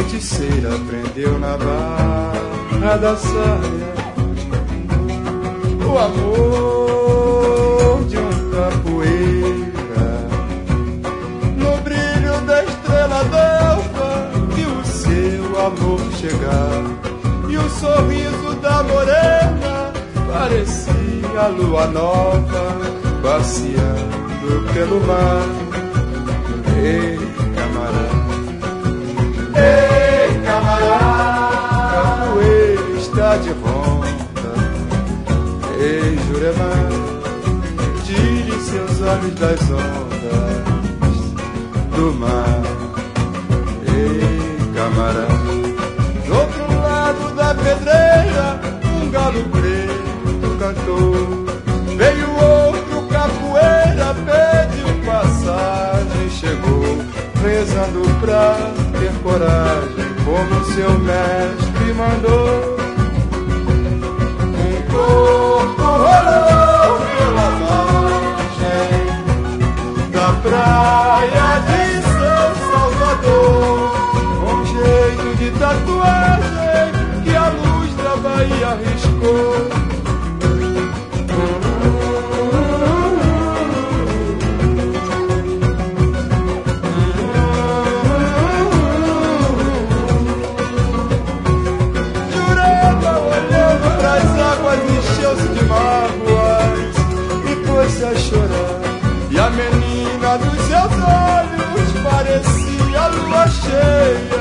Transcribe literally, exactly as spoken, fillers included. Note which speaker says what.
Speaker 1: feiticeira prendeu na barra da saia o amor de um capoeira. No brilho da estrela d'alva viu o seu amor chegar, e o sorriso da morena parecia a lua nova passeando pelo mar. Ei, camarada, ei, camarada, capoeira está de ronda. Ei, Juremar, tire seus olhos das ondas do mar. Ei, camarada, do outro lado da pedreira um galo preto cantou. Veio outro capoeira, pediu passagem, chegou rezando pra ter coragem, como seu mestre mandou. Um corpo rolou pela margem da praia de São Salvador, com jeito de tatuagem que a luz da Bahia riscou. Encheu-se de mágoas e pôs-se a chorar, e a menina dos seus olhos parecia a lua cheia